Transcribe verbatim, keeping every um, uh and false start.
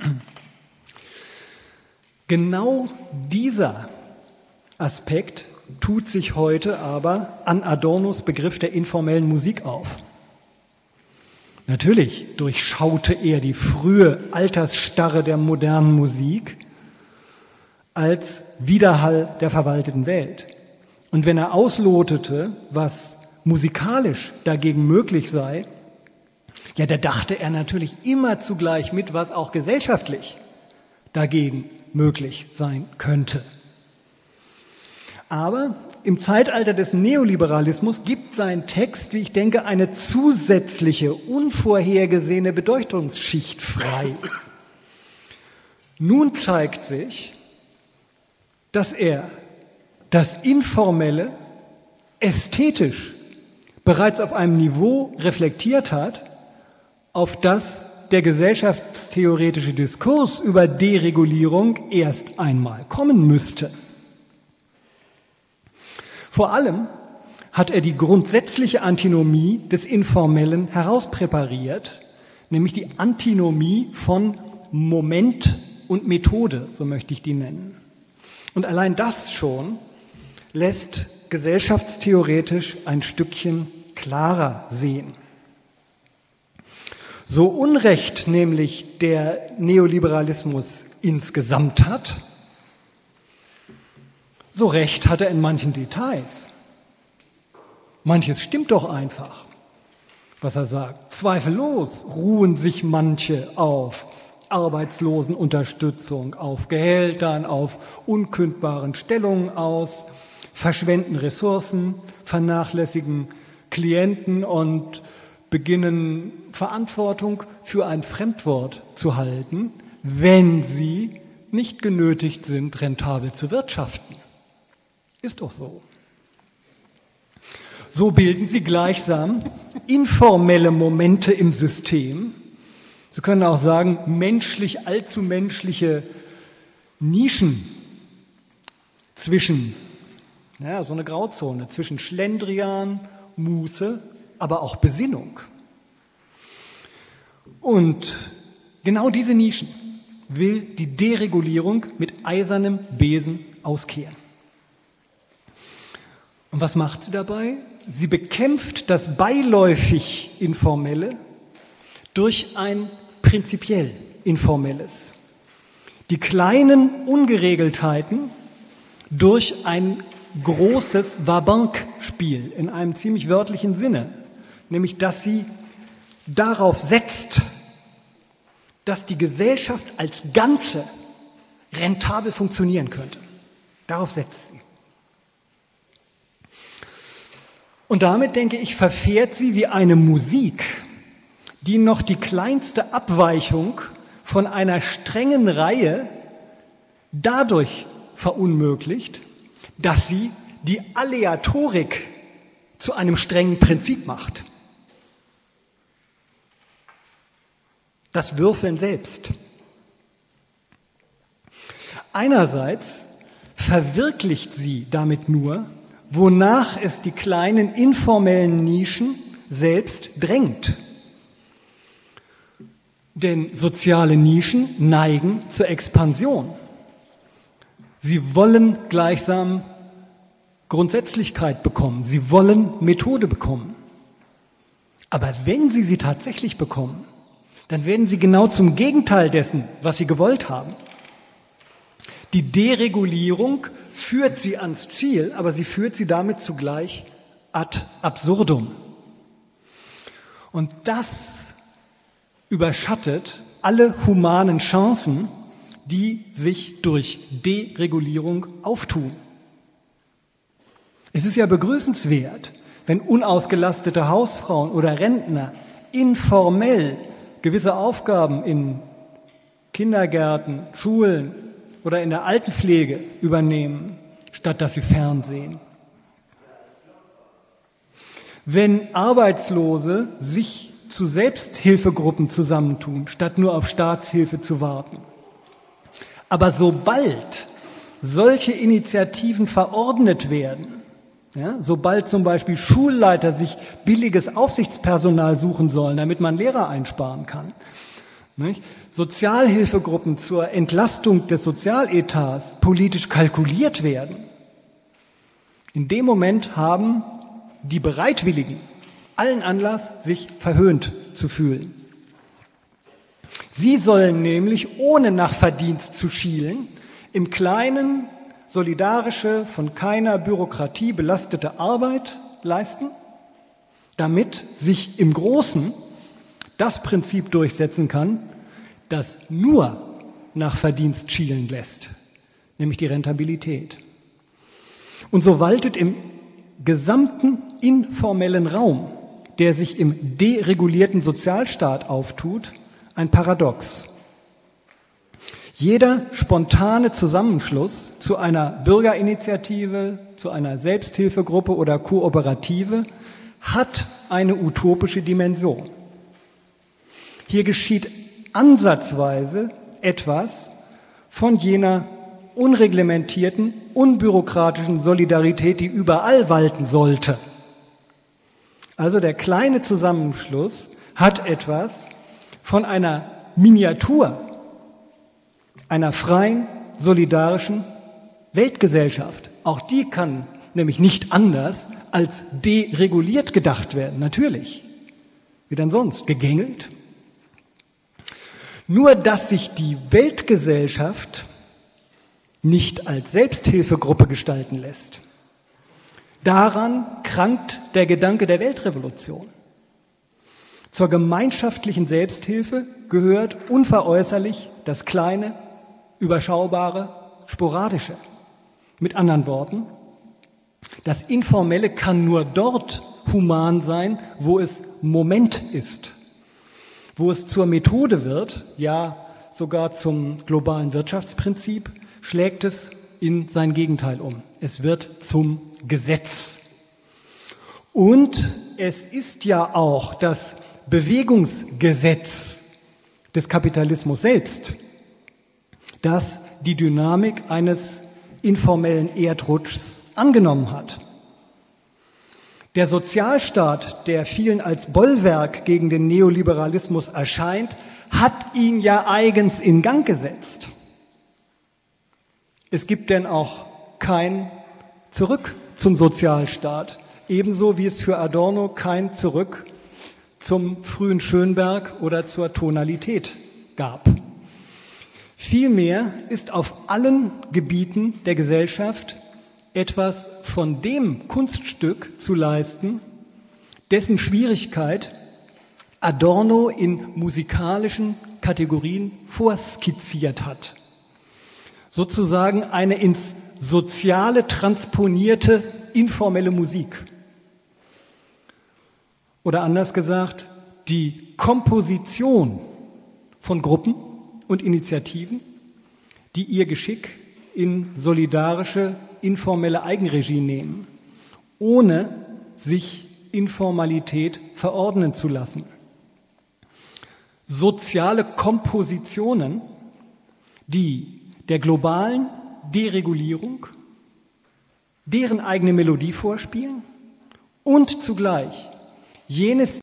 Genau dieser Aspekt tut sich heute aber an Adornos Begriff der informellen Musik auf. Natürlich durchschaute er die frühe Altersstarre der modernen Musik als Widerhall der verwalteten Welt. Und wenn er auslotete, was musikalisch dagegen möglich sei, ja, da dachte er natürlich immer zugleich mit, was auch gesellschaftlich dagegen möglich sein könnte. Aber im Zeitalter des Neoliberalismus gibt sein Text, wie ich denke, eine zusätzliche, unvorhergesehene Bedeutungsschicht frei. Nun zeigt sich, dass er das Informelle ästhetisch bereits auf einem Niveau reflektiert hat, auf das der gesellschaftstheoretische Diskurs über Deregulierung erst einmal kommen müsste. Vor allem hat er die grundsätzliche Antinomie des Informellen herauspräpariert, nämlich die Antinomie von Moment und Methode, so möchte ich die nennen. Und allein das schon lässt gesellschaftstheoretisch ein Stückchen klarer sehen. So Unrecht nämlich der Neoliberalismus insgesamt hat, so recht hat er in manchen Details. Manches stimmt doch einfach, was er sagt. Zweifellos ruhen sich manche auf Arbeitslosenunterstützung, auf Gehältern, auf unkündbaren Stellungen aus, verschwenden Ressourcen, vernachlässigen Klienten und beginnen Verantwortung für ein Fremdwort zu halten, wenn sie nicht genötigt sind, rentabel zu wirtschaften. Ist doch so. So bilden sie gleichsam informelle Momente im System. Sie können auch sagen, menschlich, allzu menschliche Nischen zwischen, ja, so eine Grauzone, zwischen Schlendrian, Muße, aber auch Besinnung. Und genau diese Nischen will die Deregulierung mit eisernem Besen auskehren. Und was macht sie dabei? Sie bekämpft das beiläufig Informelle durch ein prinzipiell Informelles. Die kleinen Ungeregeltheiten durch ein großes Va-banque-Spiel in einem ziemlich wörtlichen Sinne, nämlich dass sie darauf setzt, dass die Gesellschaft als Ganze rentabel funktionieren könnte. Darauf setzt sie. Und damit, denke ich, verfährt sie wie eine Musik, die noch die kleinste Abweichung von einer strengen Reihe dadurch verunmöglicht, dass sie die Aleatorik zu einem strengen Prinzip macht. Das Würfeln selbst. Einerseits verwirklicht sie damit nur, wonach es die kleinen informellen Nischen selbst drängt. Denn soziale Nischen neigen zur Expansion. Sie wollen gleichsam Grundsätzlichkeit bekommen, sie wollen Methode bekommen. Aber wenn sie sie tatsächlich bekommen, dann werden sie genau zum Gegenteil dessen, was sie gewollt haben. Die Deregulierung führt sie ans Ziel, aber sie führt sie damit zugleich ad absurdum. Und das überschattet alle humanen Chancen, die sich durch Deregulierung auftun. Es ist ja begrüßenswert, wenn unausgelastete Hausfrauen oder Rentner informell gewisse Aufgaben in Kindergärten, Schulen oder in der Altenpflege übernehmen, statt dass sie fernsehen. Wenn Arbeitslose sich zu Selbsthilfegruppen zusammentun, statt nur auf Staatshilfe zu warten. Aber sobald solche Initiativen verordnet werden, ja, sobald zum Beispiel Schulleiter sich billiges Aufsichtspersonal suchen sollen, damit man Lehrer einsparen kann, Nicht? Sozialhilfegruppen zur Entlastung des Sozialetats politisch kalkuliert werden, in dem Moment haben die Bereitwilligen allen Anlass, sich verhöhnt zu fühlen. Sie sollen nämlich, ohne nach Verdienst zu schielen, im Kleinen solidarische, von keiner Bürokratie belastete Arbeit leisten, damit sich im Großen das Prinzip durchsetzen kann, das nur nach Verdienst schielen lässt, nämlich die Rentabilität. Und so waltet im gesamten informellen Raum, der sich im deregulierten Sozialstaat auftut, ein Paradox. Jeder spontane Zusammenschluss zu einer Bürgerinitiative, zu einer Selbsthilfegruppe oder Kooperative hat eine utopische Dimension. Hier geschieht ansatzweise etwas von jener unreglementierten, unbürokratischen Solidarität, die überall walten sollte. Also der kleine Zusammenschluss hat etwas von einer Miniatur einer freien, solidarischen Weltgesellschaft. Auch die kann nämlich nicht anders als dereguliert gedacht werden, natürlich. Wie denn sonst? Gegängelt? Nur, dass sich die Weltgesellschaft nicht als Selbsthilfegruppe gestalten lässt. Daran krankt der Gedanke der Weltrevolution. Zur gemeinschaftlichen Selbsthilfe gehört unveräußerlich das Kleine, Überschaubare, Sporadische. Mit anderen Worten, das Informelle kann nur dort human sein, wo es Moment ist, wo es zur Methode wird, ja sogar zum globalen Wirtschaftsprinzip, schlägt es in sein Gegenteil um. Es wird zum Gesetz. Und es ist ja auch das Bewegungsgesetz des Kapitalismus selbst, das die Dynamik eines informellen Erdrutschs angenommen hat. Der Sozialstaat, der vielen als Bollwerk gegen den Neoliberalismus erscheint, hat ihn ja eigens in Gang gesetzt. Es gibt denn auch kein Zurück zum Sozialstaat, ebenso wie es für Adorno kein Zurück zum frühen Schönberg oder zur Tonalität gab. Vielmehr ist auf allen Gebieten der Gesellschaft etwas von dem Kunststück zu leisten, dessen Schwierigkeit Adorno in musikalischen Kategorien vorskizziert hat. Sozusagen eine ins Soziale transponierte informelle Musik. Oder anders gesagt, die Komposition von Gruppen und Initiativen, die ihr Geschick in solidarische, informelle Eigenregie nehmen, ohne sich Informalität verordnen zu lassen. Soziale Kompositionen, die der globalen Deregulierung deren eigene Melodie vorspielen und zugleich jenes